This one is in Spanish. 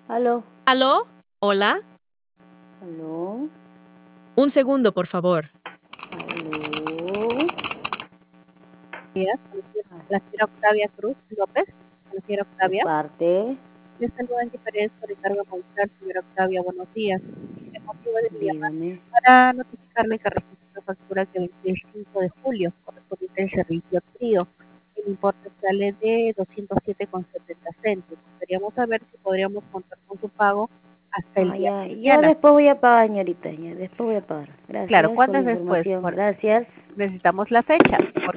Aló, ¿Aló? ¿Hola? aló, Un segundo, por favor. aló. Días, con Ah, la señora Octavia Cruz López, con la señora ¿de Octavia. parte? Les saluda en diferencia por encargo consular, señora Octavia, buenos días. El motivo de mi llamada Dígame. para notificarle que registró la factura que venció el 5 de julio, correspondiente al servicio trío. El importe sale de 207,70 céntimos. Queríamos saber si podríamos contar con su pago hasta el Ah, día ya, de yo mañana. después voy a pagar, señorita, ya, después voy a pagar. Claro, Gracias por ¿cuándo la es después? información, gracias. Necesitamos la fecha, porque